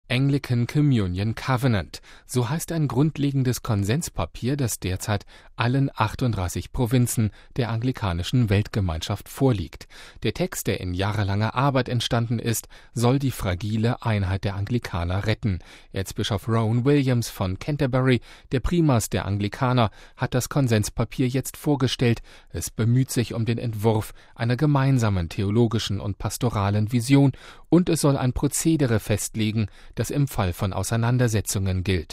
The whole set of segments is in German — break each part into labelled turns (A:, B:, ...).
A: Anglican Communion Covenant. So heißt ein grundlegendes Konsenspapier, das derzeit allen 38 Provinzen der anglikanischen Weltgemeinschaft vorliegt. Der Text, der in jahrelanger Arbeit entstanden ist, soll die fragile Einheit der Anglikaner retten. Erzbischof Rowan Williams von Canterbury, der Primas der Anglikaner, hat das Konsenspapier jetzt vorgestellt. Es bemüht sich um den Entwurf einer gemeinsamen theologischen und pastoralen Vision und es soll ein Prozedere festlegen, das im Fall von Auseinandersetzungen gilt.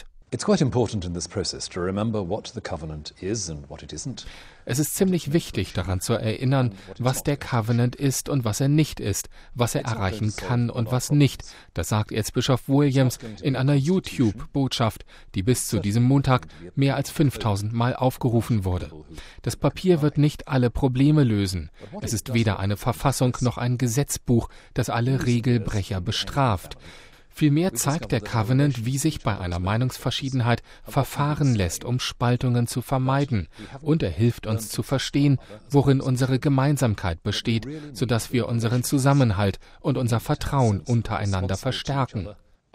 A: Es ist ziemlich wichtig, daran zu erinnern, was der Covenant ist und was er nicht ist, was er erreichen kann und was nicht. Das sagt Erzbischof Williams in einer YouTube-Botschaft, die bis zu diesem Montag mehr als 5000 Mal aufgerufen wurde. Das Papier wird nicht alle Probleme lösen. Es ist weder eine Verfassung noch ein Gesetzbuch, das alle Regelbrecher bestraft. Vielmehr zeigt der Covenant, wie sich bei einer Meinungsverschiedenheit verfahren lässt, um Spaltungen zu vermeiden. Und er hilft uns zu verstehen, worin unsere Gemeinsamkeit besteht, sodass wir unseren Zusammenhalt und unser Vertrauen untereinander verstärken.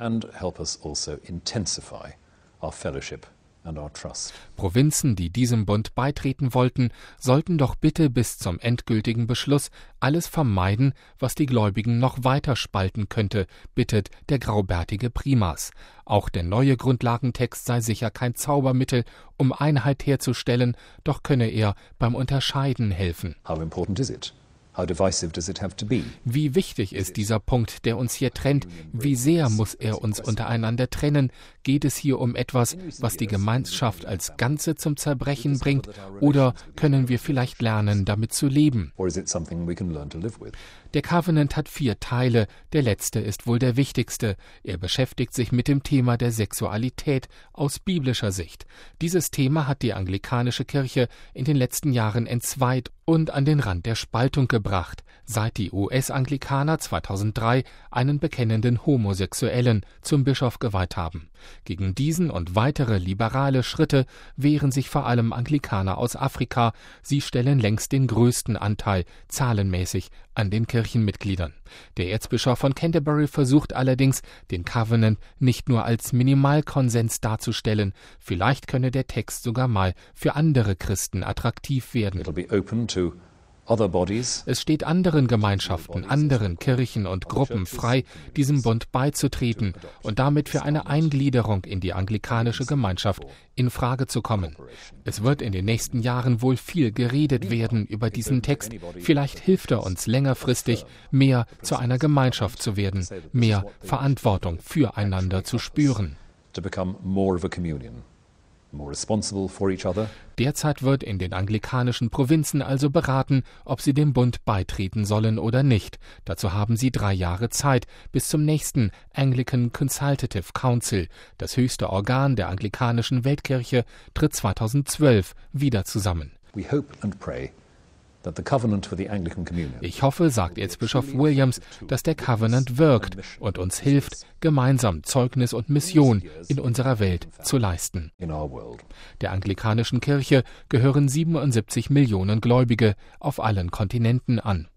A: Provinzen, die diesem Bund beitreten wollten, sollten doch bitte bis zum endgültigen Beschluss alles vermeiden, was die Gläubigen noch weiter spalten könnte, bittet der graubärtige Primas. Auch der neue Grundlagentext sei sicher kein Zaubermittel, um Einheit herzustellen, doch könne er beim Unterscheiden helfen. Wie wichtig ist dieser Punkt, der uns hier trennt? Wie sehr muss er uns untereinander trennen? Geht es hier um etwas, was die Gemeinschaft als Ganze zum Zerbrechen bringt? Oder können wir vielleicht lernen, damit zu leben? Der Covenant hat 4 Teile. Der letzte ist wohl der wichtigste. Er beschäftigt sich mit dem Thema der Sexualität aus biblischer Sicht. Dieses Thema hat die anglikanische Kirche in den letzten Jahren entzweit und an den Rand der Spaltung gebracht, seit die US-Anglikaner 2003 einen bekennenden Homosexuellen zum Bischof geweiht haben. Gegen diesen und weitere liberale Schritte wehren sich vor allem Anglikaner aus Afrika. Sie stellen längst den größten Anteil, zahlenmäßig, an den Kirchenmitgliedern. Der Erzbischof von Canterbury versucht allerdings, den Covenant nicht nur als Minimalkonsens darzustellen. Vielleicht könne der Text sogar mal für andere Christen attraktiv werden. Es steht anderen Gemeinschaften, anderen Kirchen und Gruppen frei, diesem Bund beizutreten und damit für eine Eingliederung in die anglikanische Gemeinschaft in Frage zu kommen. Es wird in den nächsten Jahren wohl viel geredet werden über diesen Text. Vielleicht hilft er uns längerfristig, mehr zu einer Gemeinschaft zu werden, mehr Verantwortung füreinander zu spüren. Derzeit wird in den anglikanischen Provinzen also beraten, ob sie dem Bund beitreten sollen oder nicht. Dazu haben sie 3 Jahre Zeit, bis zum nächsten Anglican Consultative Council. Das höchste Organ der anglikanischen Weltkirche tritt 2012 wieder zusammen. Ich hoffe, sagt Erzbischof Williams, dass der Covenant wirkt und uns hilft, gemeinsam Zeugnis und Mission in unserer Welt zu leisten. Der anglikanischen Kirche gehören 77 Millionen Gläubige auf allen Kontinenten an.